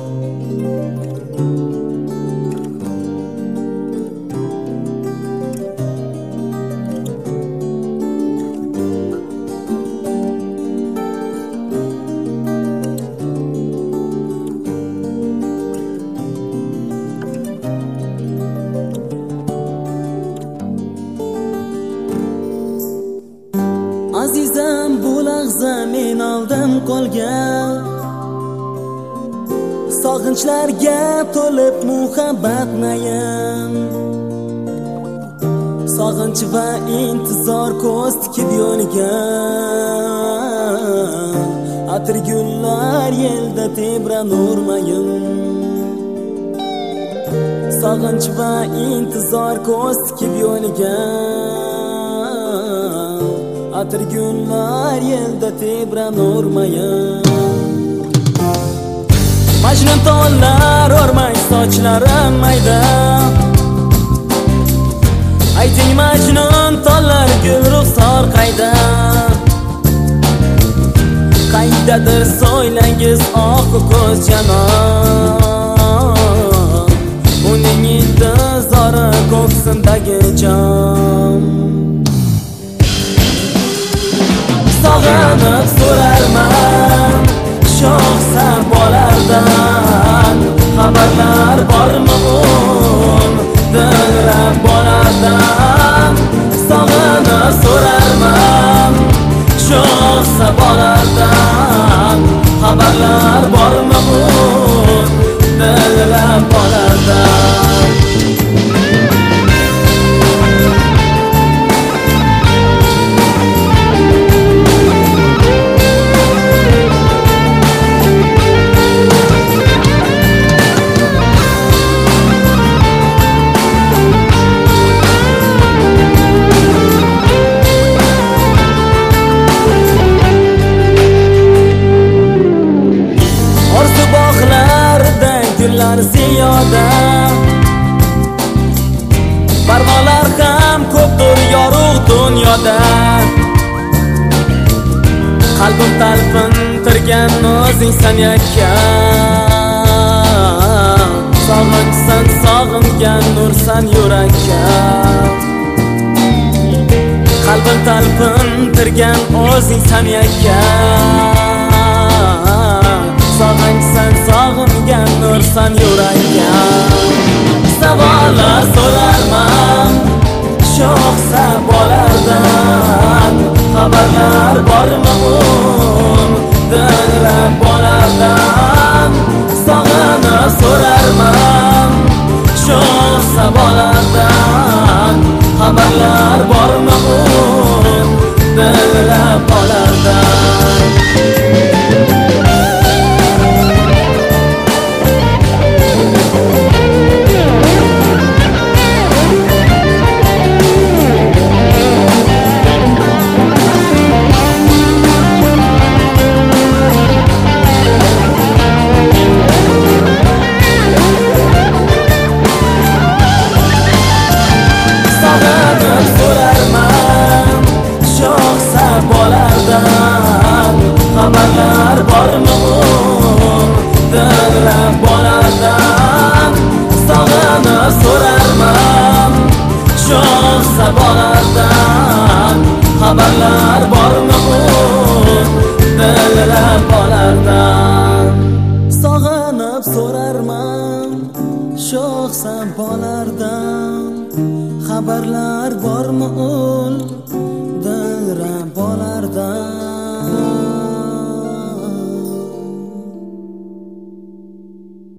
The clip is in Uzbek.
Azizam bu lahza men oldin qolgan, sog'inchlarga to'lib muhabbat nayam. Sog'inch va intizor ko'z tikib yongan, atir gullar yelda tebranurmayim. Sog'inch va intizor ko'z tikib yongan, atir gullar yelda tebranurmayim. Majnun tollar o'rmay sochlarim mayda, ayting majnun tollar gul ruxsor qayda? Qaydadir so'ylangiz oq ko'z janon, uning intizori ko'ksimdagi jon. Sog'inib so'rarman sho'xsa bolardan, xabarlar bormi dilrab bolardan. Sog'inib so'rarman sho'xsa bolardan, xabarlar bormi dilrab bolardan. Ziyoda barmoqlar ham ko'pdir yorug' dunyoda. Qalbim talpintirgan o'zingsan yakkan, sog'inchsan sog'ingan nursan yurakka. Qalbim talpintirgan o'zingsan yakkan, sog'inchsan sog'ingan nursan yurakka. Savollar so'rarman sho'xsa bolardan, xabarlar bormi dilrab bolardan. Sog'inib so'rarman sho'xsa bolardan, xabarlar bormi dilrab bolardan. Xabarlar bormi dilrab bolardan. Sog'inib so'rarman sho'xsa bolardan, xabarlar bormi dilrab bolardan. Sog'inib so'rarman sho'xsa bolardan, xabarlar bormi